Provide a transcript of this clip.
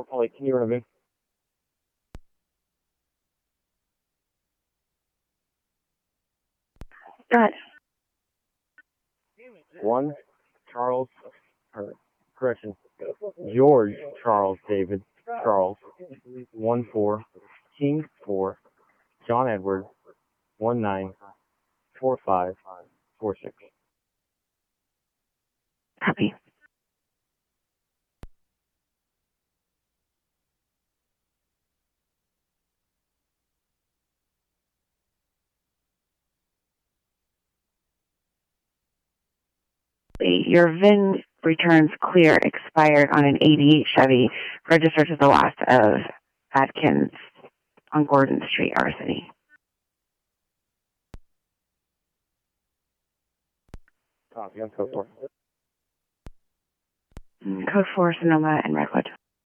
Polly, can you run a VIN? Go ahead. 1 Charles, George Charles David Charles 1-4 King 4 John Edward 194546. Copy. Your VIN returns clear, expired on an 88 Chevy, registered to the last of Atkins on Gordon Street, Arseny. Copy, I'm code 4. Code 4, Sonoma and Redwood.